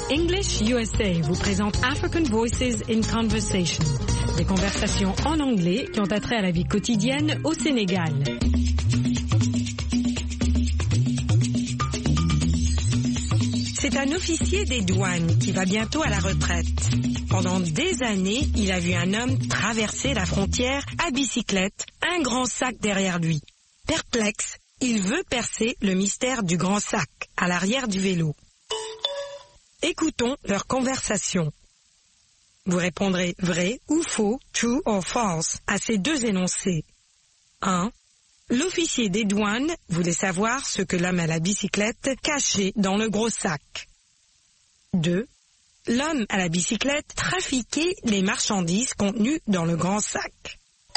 English USA vous présente African Voices in Conversation, des conversations en anglais qui ont attrait à la vie quotidienne au Sénégal. C'est un officier des douanes qui va bientôt à la retraite. Pendant des années, il a vu un homme traverser la frontière à bicyclette, un grand sac derrière lui. Perplexe, il veut percer le mystère du grand sac à l'arrière du vélo. Écoutons leur conversation. Vous répondrez vrai ou faux, true or false, à ces deux énoncés. 1. L'officier des douanes voulait savoir ce que l'homme à la bicyclette cachait dans le gros sac. 2. L'homme à la bicyclette trafiquait les marchandises contenues dans le grand sac.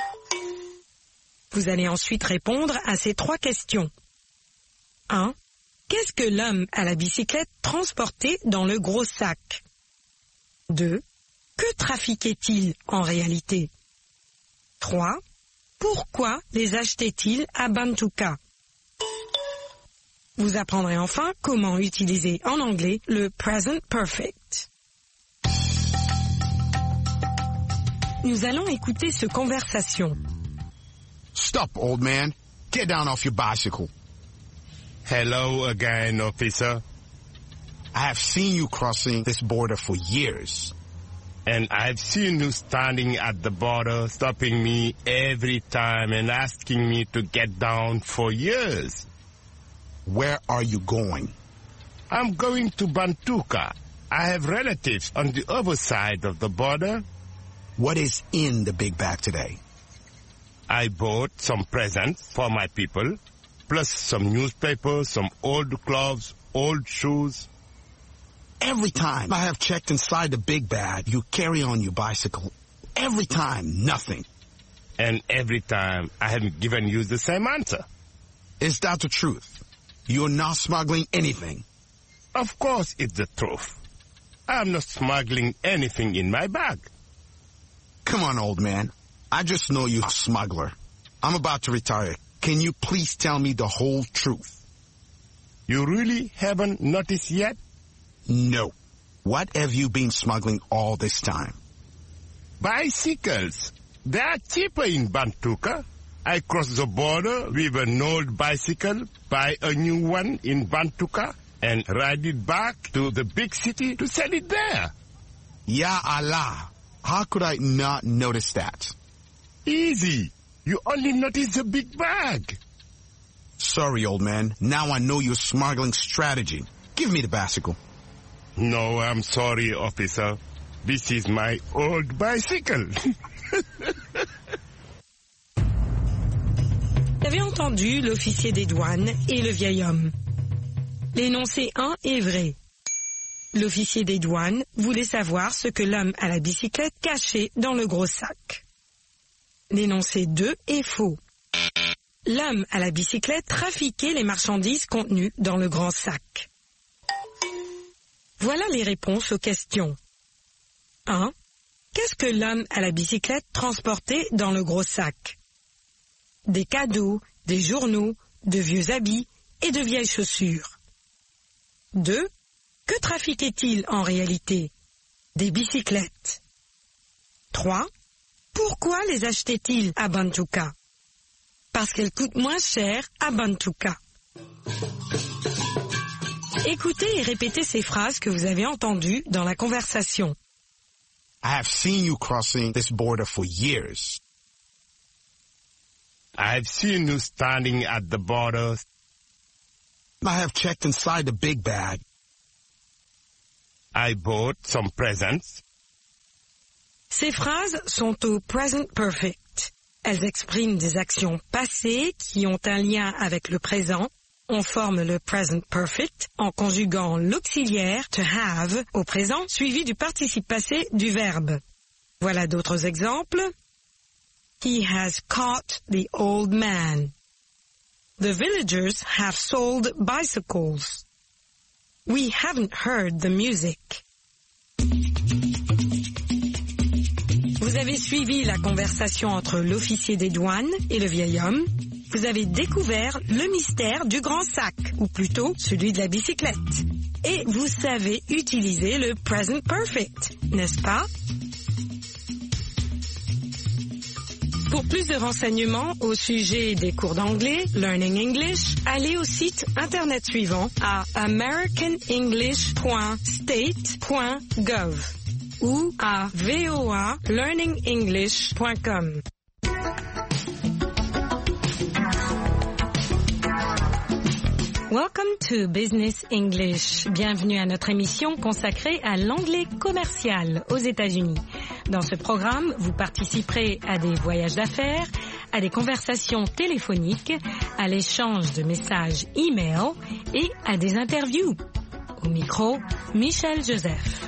Vous allez ensuite répondre à ces trois questions. 1. Qu'est-ce que l'homme à la bicyclette transportait dans le gros sac? 2. Que trafiquait-il en réalité? 3. Pourquoi les achetait-il à Bantuka? Vous apprendrez enfin comment utiliser en anglais le present perfect. Nous allons écouter cette conversation. Stop, old man. Get down off your bicycle. Hello again, officer. I have seen you crossing this border for years. And I've seen you standing at the border, stopping me every time and asking me to get down for years. Where are you going? I'm going to Bantuka. I have relatives on the other side of the border. What is in the big bag today? I bought some presents for my people, plus some newspapers, some old clothes, old shoes. Every time I have checked inside the big bag, you carry on your bicycle. Every time, nothing. And every time, I have given you the same answer. Is that the truth? You're not smuggling anything? Of course it's the truth. I'm not smuggling anything in my bag. Come on, old man. I just know you're a smuggler. I'm about to retire. Can you please tell me the whole truth? You really haven't noticed yet? No. What have you been smuggling all this time? Bicycles. They are cheaper in Bantuka. I cross the border with an old bicycle, buy a new one in Bantuka, and ride it back to the big city to sell it there. Ya Allah. How could I not notice that? Easy. You only notice the big bag. Sorry, old man. Now I know your smuggling strategy. Give me the bicycle. No, I'm sorry, officer. This is my old bicycle. Vous avez entendu l'officier des douanes et le vieil homme. L'énoncé 1 est vrai. L'officier des douanes voulait savoir ce que l'homme à la bicyclette cachait dans le gros sac. L'énoncé 2 est faux. L'homme à la bicyclette trafiquait les marchandises contenues dans le grand sac. Voilà les réponses aux questions. 1. Qu'est-ce que l'homme à la bicyclette transportait dans le gros sac? Des cadeaux, des journaux, de vieux habits et de vieilles chaussures. 2. Que trafiquait-il en réalité? Des bicyclettes. 3. Pourquoi les achetait-il à Bantuka? Parce qu'elles coûtent moins cher à Bantuka. Écoutez et répétez ces phrases que vous avez entendues dans la conversation. I have seen you crossing this border for years. I've seen you standing at the border. I have checked inside the big bag. I bought some presents. Ces phrases sont au present perfect. Elles expriment des actions passées qui ont un lien avec le présent. On forme le present perfect en conjuguant l'auxiliaire to have au présent suivi du participe passé du verbe. Voilà d'autres exemples. He has caught the old man. The villagers have sold bicycles. We haven't heard the music. Vous avez suivi la conversation entre l'officier des douanes et le vieil homme. Vous avez découvert le mystère du grand sac, ou plutôt celui de la bicyclette. et vous savez utiliser le present perfect, n'est-ce pas? Pour plus de renseignements au sujet des cours d'anglais, Learning English, allez au site internet suivant à americanenglish.state.gov ou à voalearningenglish.com. Welcome to Business English. Bienvenue à notre émission consacrée à l'anglais commercial aux États-Unis. Dans ce programme, vous participerez à des voyages d'affaires, à des conversations téléphoniques, à l'échange de messages e-mail et à des interviews. Au micro, Michel Joseph.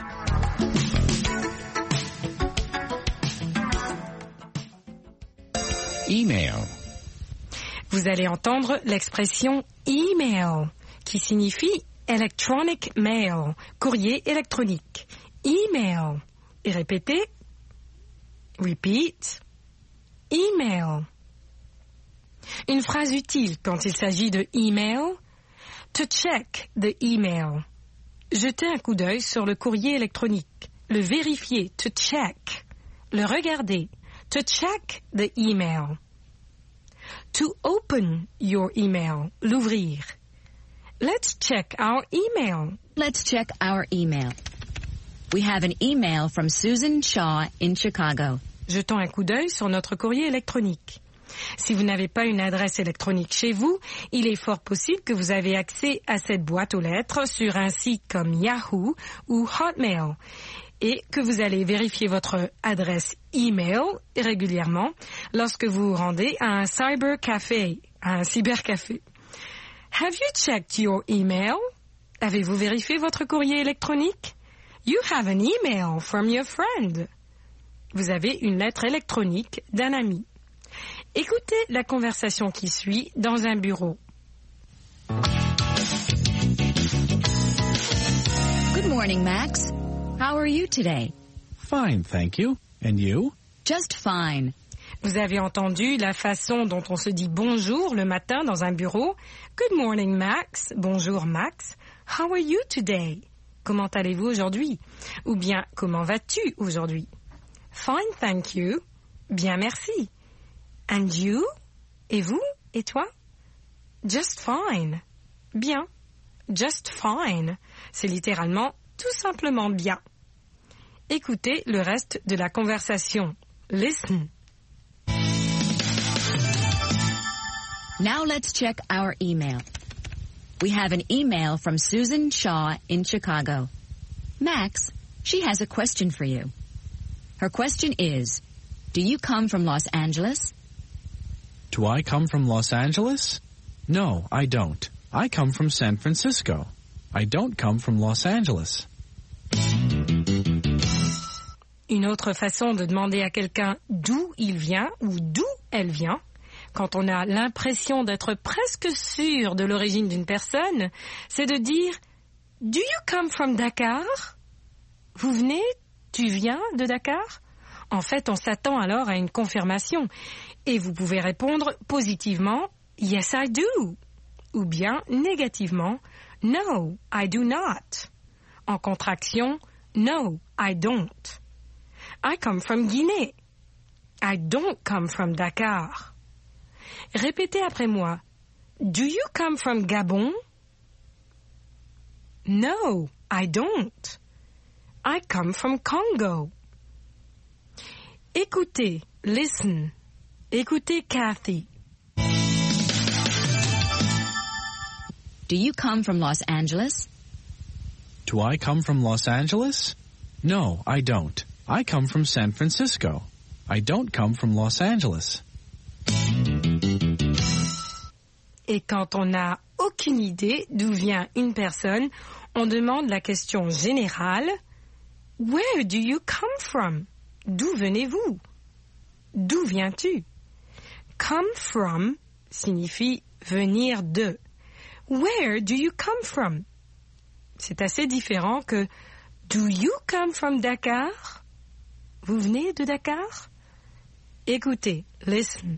Email. Vous allez entendre l'expression email, qui signifie electronic mail, courrier électronique. Email. Et répétez. Repeat. Email. Une phrase utile quand il s'agit de email. To check the email. Jeter un coup d'œil sur le courrier électronique. Le vérifier. To check. Le regarder. To check the email. To open your email. L'ouvrir. Let's check our email. Let's check our email. We have an email from Susan Shaw in Chicago. Jetons un coup d'œil sur notre courrier électronique. Si vous n'avez pas une adresse électronique chez vous, il est fort possible que vous avez accès à cette boîte aux lettres sur un site comme Yahoo ou Hotmail et que vous allez vérifier votre adresse email régulièrement lorsque vous vous rendez à un cybercafé. Have you checked your email? Avez-vous vérifié votre courrier électronique? You have an email from your friend. Vous avez une lettre électronique d'un ami. Écoutez la conversation qui suit dans un bureau. Good morning, Max. How are you today? Fine, thank you. And you? Just fine. Vous avez entendu la façon dont on se dit bonjour le matin dans un bureau. Good morning, Max. Bonjour, Max. How are you today? Comment allez-vous aujourd'hui? Ou bien, comment vas-tu aujourd'hui? Fine, thank you. Bien, merci. And you? Et vous? Et toi? Just fine. Bien. Just fine. C'est littéralement tout simplement bien. Écoutez le reste de la conversation. Listen. Now let's check our email. We have an email from Susan Shaw in Chicago. Max, she has a question for you. Her question is, do you come from Los Angeles? Do I come from Los Angeles? No, I don't. I come from San Francisco. I don't come from Los Angeles. Une autre façon de demander à quelqu'un d'où il vient ou d'où elle vient, quand on a l'impression d'être presque sûr de l'origine d'une personne, c'est de dire « Do you come from Dakar ?» Vous venez, tu viens de Dakar? En fait, on s'attend alors à une confirmation. Et vous pouvez répondre positivement « Yes, I do » ou bien négativement « No, I do not ». En contraction « No, I don't ». I come from Guinée. I don't come from Dakar. Répétez après moi. Do you come from Gabon? No, I don't. I come from Congo. Écoutez, listen. Écoutez Kathy. Do you come from Los Angeles? Do I come from Los Angeles? No, I don't. I come from San Francisco. I don't come from Los Angeles. Et quand on n'a aucune idée d'où vient une personne, on demande la question générale « Where do you come from ?» D'où venez-vous? D'où viens-tu? Come from signifie venir de. Where do you come from? C'est assez différent que Do you come from Dakar? Vous venez de Dakar? Écoutez, listen.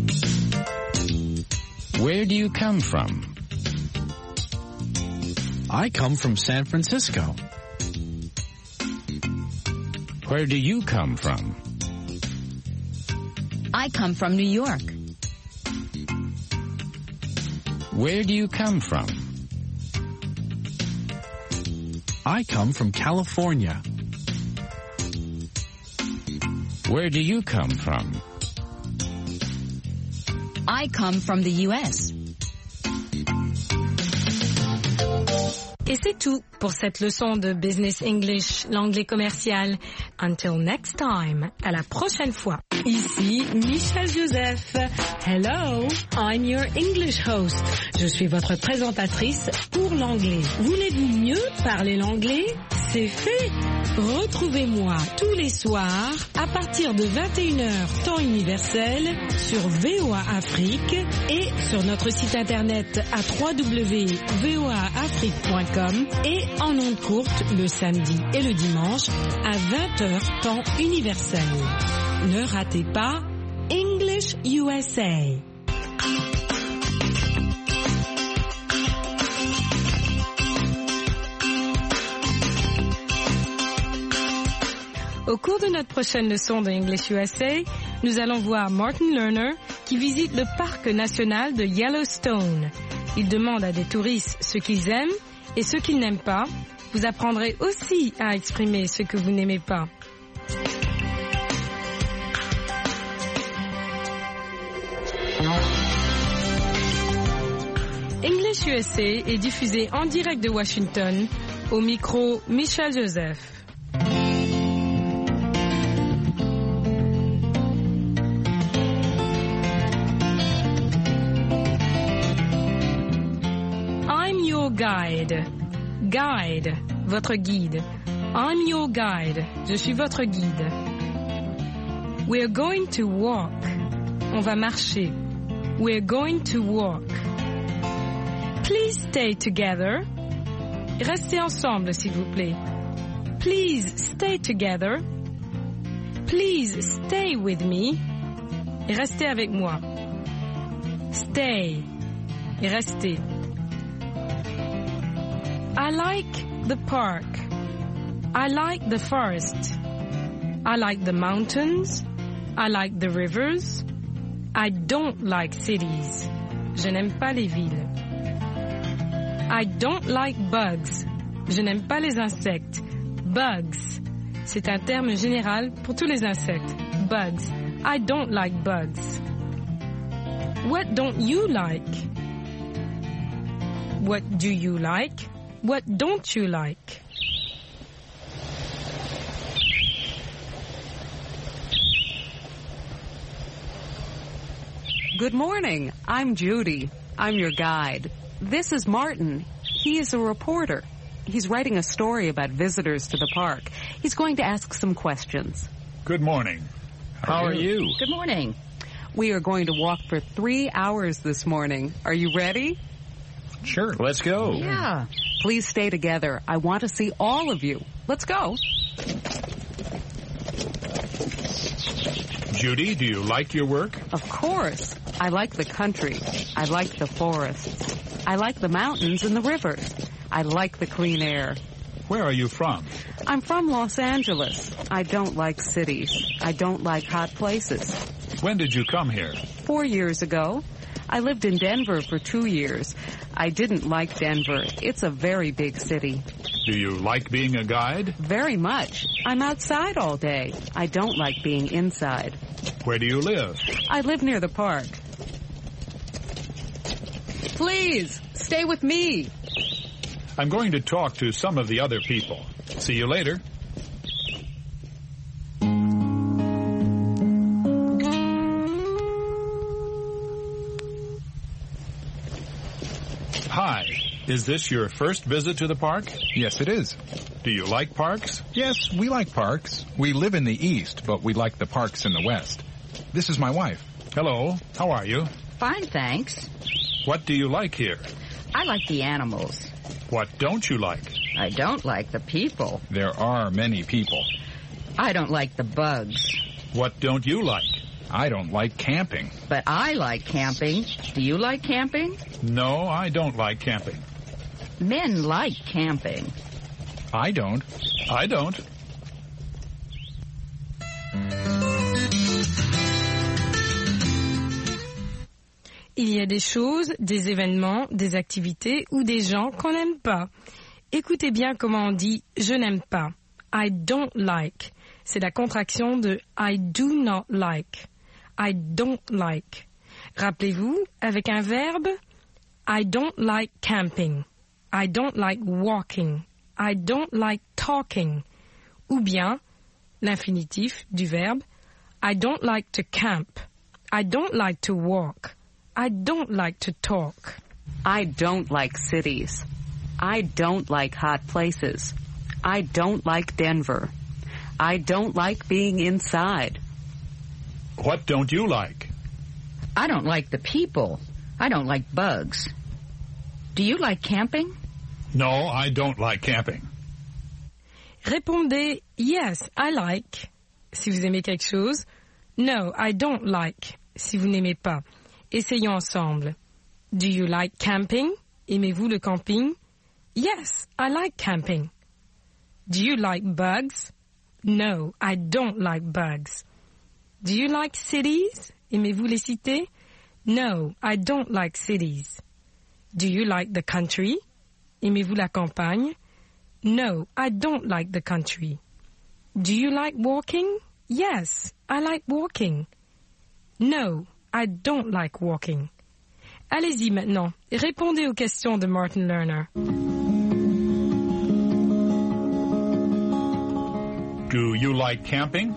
Where do you come from? I come from San Francisco. Where do you come from? I come from New York. Where do you come from? I come from California. Where do you come from? I come from the U.S. Et c'est tout pour cette leçon de Business English, l'anglais commercial. Until next time, à la prochaine fois. Ici Michelle Joseph. Hello, I'm your English host. Je suis votre présentatrice pour l'anglais. Voulez-vous mieux parler l'anglais? C'est fait. Retrouvez-moi tous les soirs à partir de 21h temps universel sur VOA Afrique et sur notre site internet à www.voaafrique.com et en ondes courtes le samedi et le dimanche à 20h temps universel. Ne ratez pas English USA. Au cours de notre prochaine leçon de English USA, nous allons voir Martin Lerner qui visite le parc national de Yellowstone. Il demande à des touristes ce qu'ils aiment et ce qu'ils n'aiment pas. Vous apprendrez aussi à exprimer ce que vous n'aimez pas. English USA est diffusé en direct de Washington. Au micro, Michelle Joseph. Guide, votre guide. I'm your guide. Je suis votre guide. We're going to walk. On va marcher. We're going to walk. Please stay together. Restez ensemble, s'il vous plaît. Please stay together. Please stay with me. Et restez avec moi. Stay. Et restez. I like the park. I like the forest. I like the mountains. I like the rivers. I don't like cities. Je n'aime pas les villes. I don't like bugs. Je n'aime pas les insectes. Bugs. C'est un terme général pour tous les insectes. Bugs. I don't like bugs. What don't you like? What do you like? What don't you like? Good morning. I'm Judy. I'm your guide. This is Martin. He is a reporter. He's writing a story about visitors to the park. He's going to ask some questions. Good morning. How are you? Good morning. We are going to walk for 3 hours this morning. Are you ready? Sure. Let's go. Yeah. Please stay together. I want to see all of you. Let's go. Judy, do you like your work? Of course. I like the country. I like the forests. I like the mountains and the rivers. I like the clean air. Where are you from? I'm from Los Angeles. I don't like cities. I don't like hot places. When did you come here? 4 years ago. I lived in Denver for 2 years. I didn't like Denver. It's a very big city. Do you like being a guide? Very much. I'm outside all day. I don't like being inside. Where do you live? I live near the park. Please, stay with me. I'm going to talk to some of the other people. See you later. Hi. Is this your first visit to the park? Yes, it is. Do you like parks? Yes, we like parks. We live in the east, but we like the parks in the west. This is my wife. Hello. How are you? Fine, thanks. What do you like here? I like the animals. What don't you like? I don't like the people. There are many people. I don't like the bugs. What don't you like? I don't like camping. But I like camping. Do you like camping? No, I don't like camping. Men like camping. I don't. I don't. Il y a des choses, des événements, des activités ou des gens qu'on n'aime pas. Écoutez bien comment on dit « je n'aime pas ». I don't like. C'est la contraction de I do not like. I don't like. Rappelez-vous, avec un verbe, I don't like camping. I don't like walking. I don't like talking. Ou bien, l'infinitif du verbe, I don't like to camp. I don't like to walk. I don't like to talk. I don't like cities. I don't like hot places. I don't like Denver. I don't like being inside. What don't you like? I don't like the people. I don't like bugs. Do you like camping? No, I don't like camping. Répondez yes, I like si vous aimez quelque chose. No, I don't like si vous n'aimez pas. Essayons ensemble. Do you like camping? Aimez-vous le camping? Yes, I like camping. Do you like bugs? No, I don't like bugs. Do you like cities? Aimez-vous les cités? No, I don't like cities. Do you like the country? Aimez-vous la campagne? No, I don't like the country. Do you like walking? Yes, I like walking. No, I don't like walking. Allez-y maintenant, répondez aux questions de Martin Lerner. Do you like camping?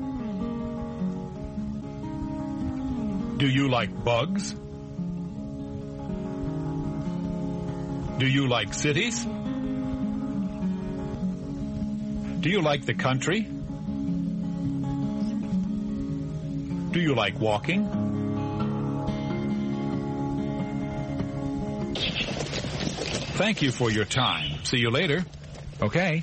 Do you like bugs? Do you like cities? Do you like the country? Do you like walking? Thank you for your time. See you later. Okay.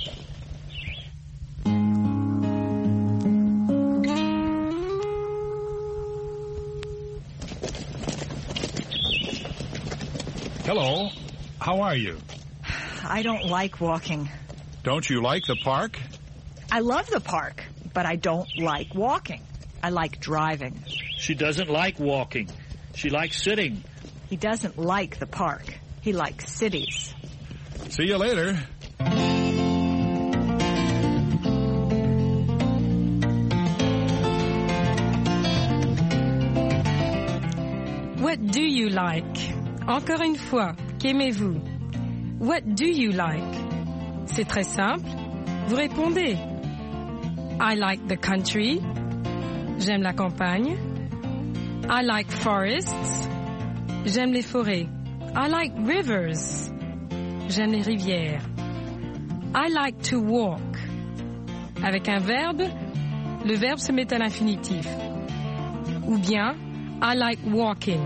Hello. How are you? I don't like walking. Don't you like the park? I love the park, but I don't like walking. I like driving. She doesn't like walking. She likes sitting. He doesn't like the park. He likes cities. See you later. What do you like? Encore une fois, qu'aimez-vous? What do you like? C'est très simple. Vous répondez. I like the country. J'aime la campagne. I like forests. J'aime les forêts. I like rivers. J'aime les rivières. I like to walk. Avec un verbe, le verbe se met à l'infinitif. Ou bien, I like walking.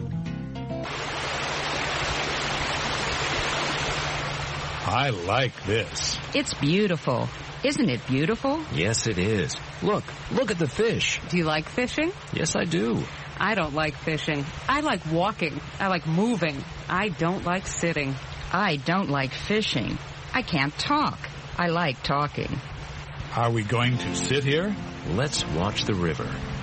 I like this. It's beautiful. Isn't it beautiful? Yes, it is. Look at the fish. Do you like fishing? Yes, I do. I don't like fishing. I like walking. I like moving. I don't like sitting. I don't like fishing. I can't talk. I like talking. Are we going to sit here? Let's watch the river.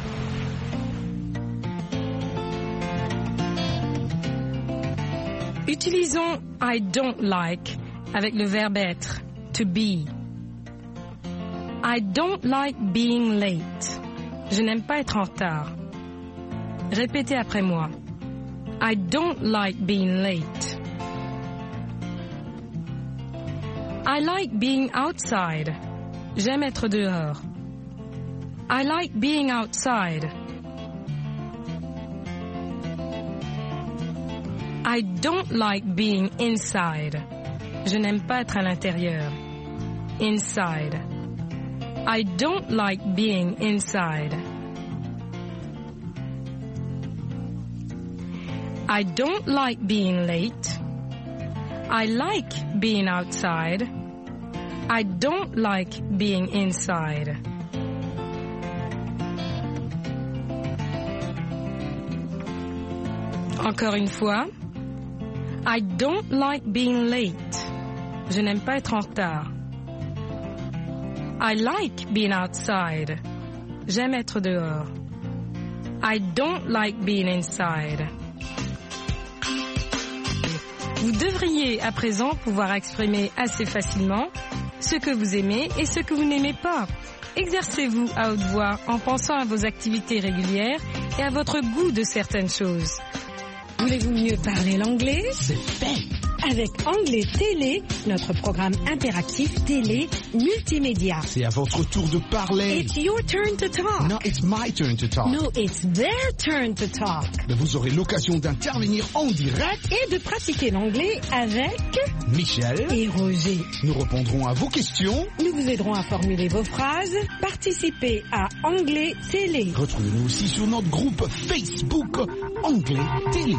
Utilisons I don't like avec le verbe être, to be. I don't like being late. Je n'aime pas être en retard. Répétez après moi. I don't like being late. I like being outside. J'aime être dehors. I like being outside. I don't like being inside. Je n'aime pas être à l'intérieur. Inside. I don't like being inside. I don't like being late. I like being outside. I don't like being inside. Encore une fois. I don't like being late. Je n'aime pas être en retard. I like being outside. J'aime être dehors. I don't like being inside. Vous devriez à présent pouvoir exprimer assez facilement ce que vous aimez et ce que vous n'aimez pas. Exercez-vous à haute voix en pensant à vos activités régulières et à votre goût de certaines choses. Voulez-vous mieux parler l'anglais? C'est fait. Avec Anglais Télé, notre programme interactif télé multimédia. C'est à votre tour de parler. It's your turn to talk. No, it's my turn to talk. No, it's their turn to talk. Mais vous aurez l'occasion d'intervenir en direct et de pratiquer l'anglais avec Michel et Roger. Nous répondrons à vos questions. Nous vous aiderons à formuler vos phrases. Participez à Anglais Télé. Retrouvez-nous aussi sur notre groupe Facebook Anglais Télé.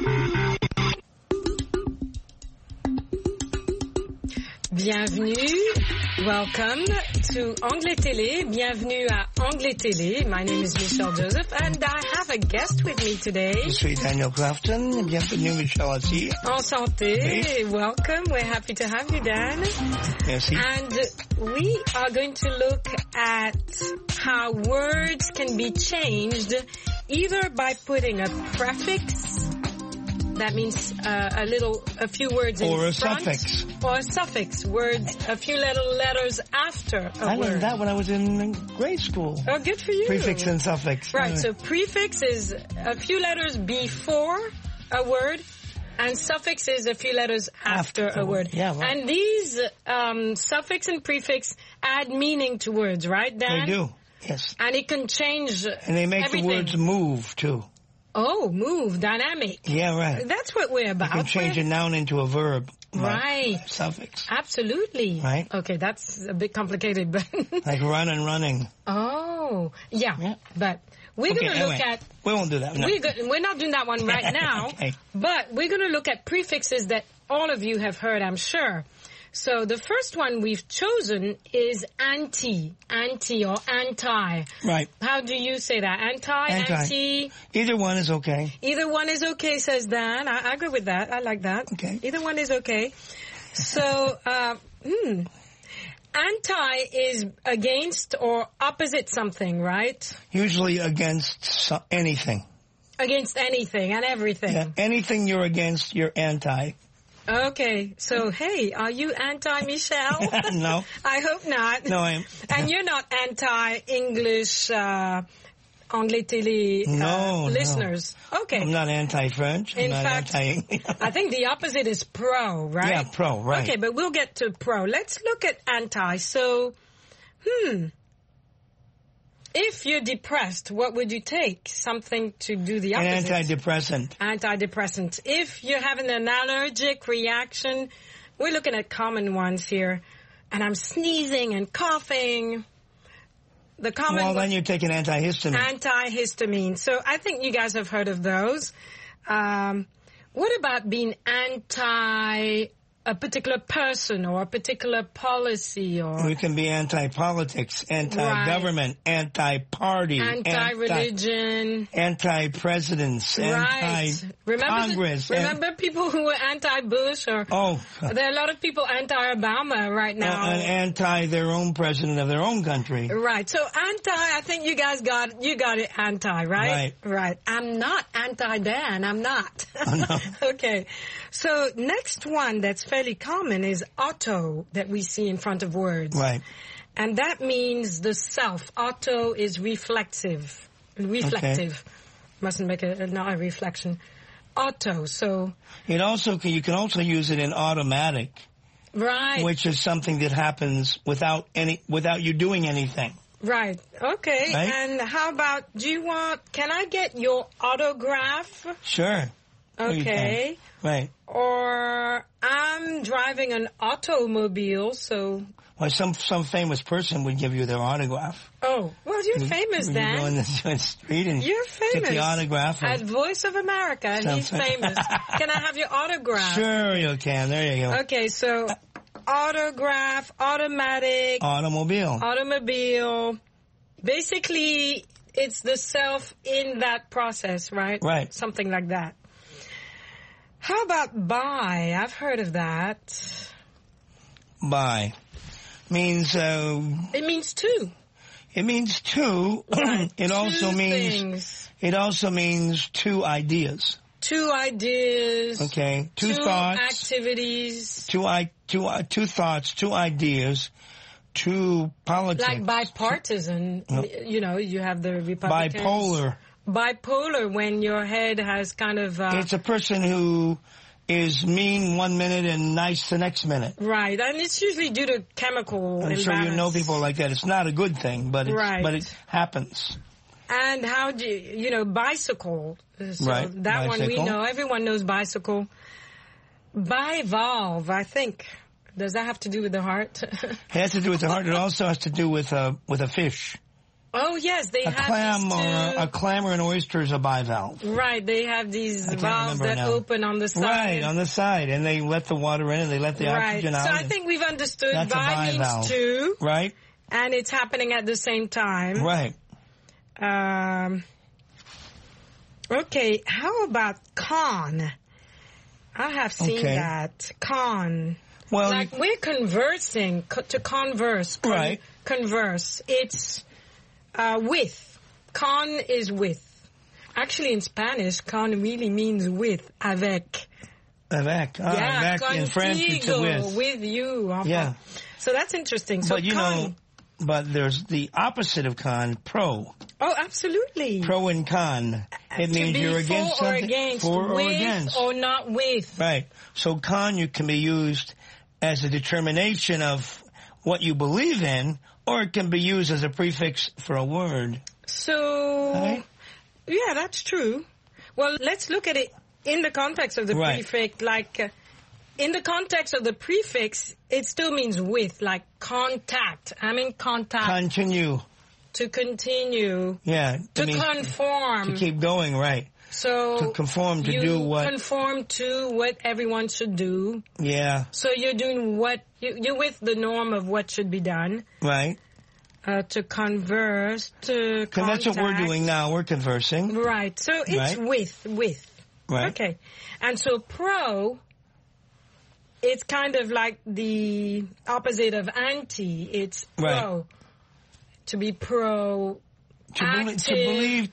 Bienvenue, welcome to Anglais Télé. Bienvenue à Anglais Télé. My name is Michelle Joseph and I have a guest with me today. Je suis Daniel Crafton. Bienvenue, Michelle aussi. Enchanté. Oui. Welcome. We're happy to have you, Dan. Merci. And we are going to look at how words can be changed either by putting a prefix. That means a few words in front. Or a suffix. Or a suffix, words, a few little letters after a word. I learned that when I was in grade school. Oh, good for you. Prefix and suffix. Right, so prefix is a few letters before a word, and suffix is a few letters after a word. Yeah, right. And these suffix and prefix add meaning to words, right, Dan? They do, yes. And it can change And they make everything. the words move, too. Oh, move, dynamic. Yeah, right. That's what we're about. You can change a noun into a verb. Right. Suffix. Absolutely. Right. Okay, that's a bit complicated, but... Like run and running. Oh, yeah. But we're going to look at... We won't do that. No. We're not doing that one right now. Okay. But we're going to look at prefixes that all of you have heard, I'm sure. So the first one we've chosen is anti or anti. Right. How do you say that? Anti? Either one is okay. Either one is okay, says Dan. I agree with that. I like that. Okay. Either one is okay. So, anti is against or opposite something, right? Usually against anything. Against anything and everything. Yeah, anything you're against, you're anti. Okay, so hey, are you anti-Michelle? No. I hope not. No, I am. And you're not anti-English, Anglais Télé listeners? No. Okay. I'm not anti-French. In fact, I think the opposite is pro, right? Yeah, pro, right. Okay, but we'll get to pro. Let's look at anti. So, if you're depressed, what would you take? Something to do the opposite. An antidepressant. Antidepressant. If you're having an allergic reaction, we're looking at common ones here. And I'm sneezing and coughing. The common Well, then you take an antihistamine. Antihistamine. So I think you guys have heard of those. What about being anti a particular person or a particular policy or... We can be anti-politics, anti-government, anti-party, anti-religion, anti-presidents, anti-Congress. Remember people who were anti-Bush or... Oh. There are a lot of people anti-Obama right now. And anti their own president of their own country. Right. So I think you guys got it anti, right? Right. I'm not anti-Dan. I'm not. Oh, no. Okay. So next one that's fairly common is auto that we see in front of words. Right. And that means the self. Auto is reflective. Okay. Mustn't make not a reflection. Auto. So you can also use it in automatic. Right. Which is something that happens without you doing anything. Right. Okay. Right? And how about can I get your autograph? Sure. Okay. Right. Or I'm driving an automobile, so... Well, some famous person would give you their autograph. Oh, well, you're famous, Dan. You go in the street and you're famous. Get the autograph. At Voice of America, and he's famous. Can I have your autograph? Sure you can. There you go. Okay, so autograph, automatic... Automobile. Basically, it's the self in that process, right? Right. Something like that. How about by? I've heard of that. By means. It means two. It means two. Right. It also two means. Things. It also means two ideas. Two ideas. Okay. Two thoughts. Activities. Two thoughts. Two ideas. Two politics. Like bipartisan. You know, you have the Republicans. Bipolar. Bipolar, when your head has kind of... it's a person who is mean 1 minute and nice the next minute. Right, and it's usually due to chemical I'm imbalance. sure you know people like that. It's not a good thing, but it happens. And how do you know, bicycle. So right. That bicycle. One we know. Everyone knows bicycle. Bivalve, I think. Does that have to do with the heart? It has to do with the heart. It also has to do with a fish. Oh, yes, they have a clam or an oyster is a bivalve. Right, they have these valves that open on the side. Right, on the side, and they let the water in and they let the oxygen out. So I think we've understood that's bi means two. Right. And it's happening at the same time. Right. Okay, how about con? I have seen that. Con. Well, like we're conversing, to converse. Right. Converse. It's with. Con is with. Actually, in Spanish, con really means with. Avec. Avec. Yeah, avec. In French, it's a with. With you. Yeah. So that's interesting. So but you know, but there's the opposite of con, pro. Oh, absolutely. Pro and con. It means you're against something. For or against. Or not with. Right. So con can be used as a determination of what you believe in, or it can be used as a prefix for a word. So, yeah, that's true. Well, let's look at it in the context of the prefix. Like, in the context of the prefix, it still means with, like contact. I'm in contact. Continue. To continue. Yeah. To conform. To keep going, right. So to conform, to do what? Conform to what everyone should do. Yeah. So you're doing what, you're with the norm of what should be done. Right. To converse, to contact. That's what we're doing now, we're conversing. Right. So it's with. Right. Okay. And so pro, it's kind of like the opposite of anti. It's pro. Right. To be pro. Proactive.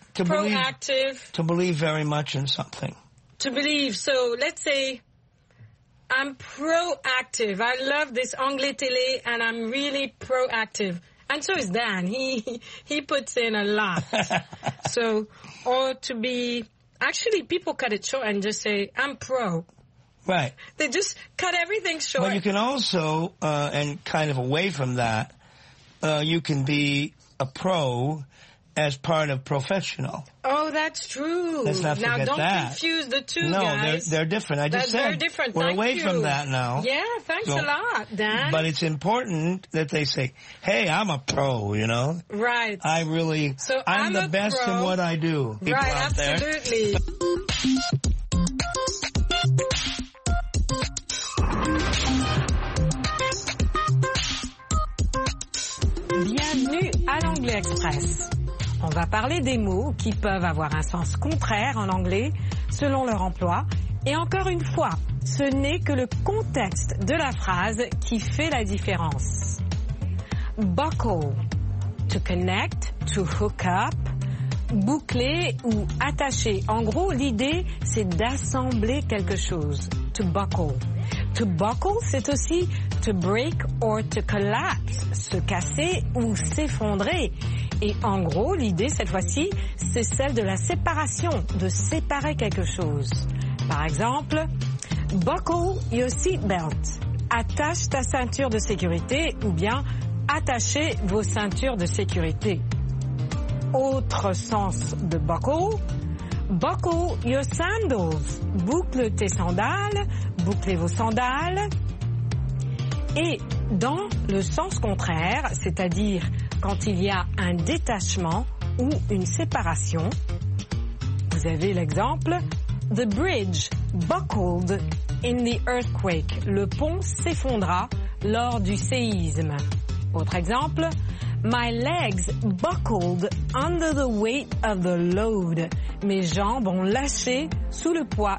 To believe very much in something. To believe. So let's say I'm proactive. I love this Anglais Télé and I'm really proactive. And so is Dan. He puts in a lot. So, or to be, actually people cut it short and just say, I'm pro. Right. They just cut everything short. But you can also, and kind of away from that, you can be a pro as part of professional. Oh, that's true. Let's not forget now, don't that. confuse the two, no, guys. they're different. I just said they're different. We're Thank away you. from that now. Yeah, thanks a lot, Dan. But it's important that they say, hey, I'm a pro, you know? Right. I'm the best in what I do. People right, out absolutely. Bienvenue à l'Anglais Express. On va parler des mots qui peuvent avoir un sens contraire en anglais selon leur emploi. Et encore une fois, ce n'est que le contexte de la phrase qui fait la différence. Buckle, to connect, to hook up, boucler ou attacher. En gros, l'idée, c'est d'assembler quelque chose. To buckle. To buckle, c'est aussi to break or to collapse, se casser ou s'effondrer. Et en gros, l'idée, cette fois-ci, c'est celle de la séparation, de séparer quelque chose. Par exemple, buckle your seatbelt. Attache ta ceinture de sécurité ou bien attachez vos ceintures de sécurité. Autre sens de buckle, buckle your sandals. Boucle tes sandales, bouclez vos sandales. Et dans le sens contraire, c'est-à-dire quand il y a un détachement ou une séparation, vous avez l'exemple, the bridge buckled in the earthquake. Le pont s'effondra lors du séisme. Autre exemple, my legs buckled under the weight of the load. Mes jambes ont lâché sous le poids